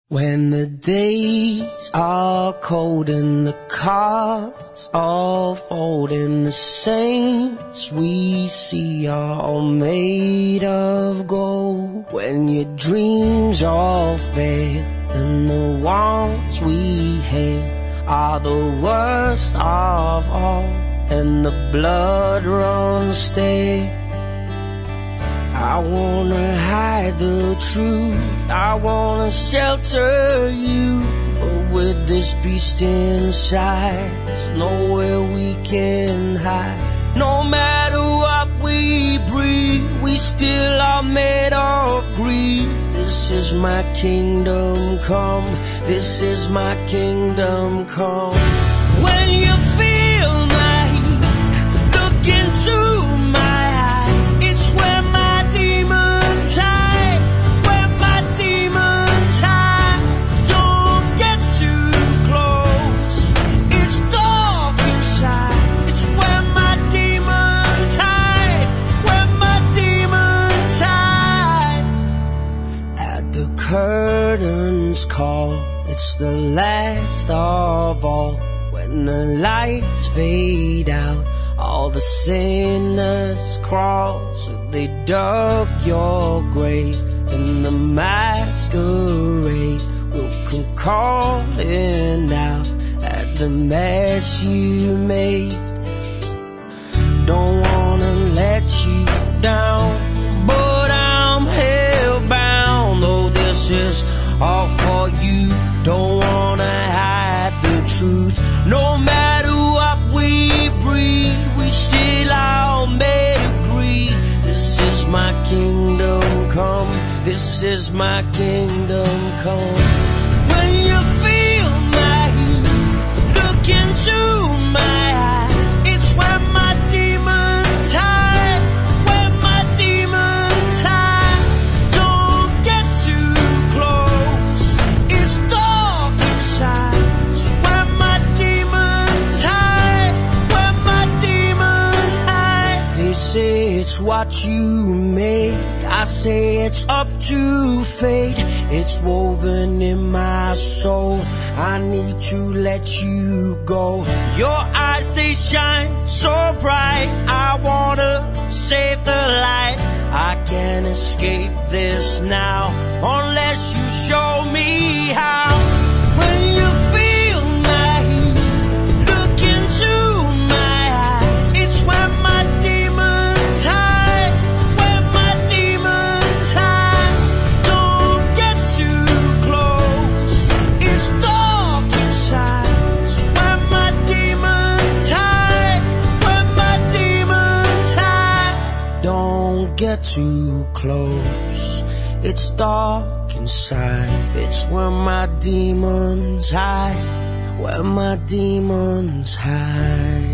When the days are cold and the cards all fold and the saints we see are all made of gold, when your dreams all fail and the ones we hail are the worst of all and the blood runs stale, I wanna hide the truth, I wanna shelter you, but with this beast inside, there's nowhere we can hide. No matter what we breed, we still are made of greed. This is my kingdom come, this is my kingdom come. When you feel my heat, look into my eyes, it's where my demons hide, where my demons hide. Don't get too close, it's dark inside, it's where my demons hide, where my demons hide. At the curtains call, it's the last of all. When the lights fade out, all the sinners crawl, so they dug your grave, and the masquerade will come calling out at the mess you made. Don't wanna let you down, but I'm hellbound, though this is all for you. Don't wanna hide the truth. No matter what we breed, we still all made of greed. This is my kingdom come, this is my kingdom come. When you feel my heat, look into my eyes, it's where my demons hide, where my demons hide. Don't get too close, it's dark inside, it's where my demons hide, where my demons hide. They say it's what you make, I say it's up to fate. It's woven in my soul, I need to let you go. Your eyes, they shine so bright, I wanna save the light. I can't escape this now, unless you show me how. When you feel my heat, look into my eyes, it's where my demons hide, where my demons hide. Don't get too close, it's dark inside, it's where my demons hide, where my demons hide. Don't get too close, it's dark inside, it's where my demons hide, where my demons hide.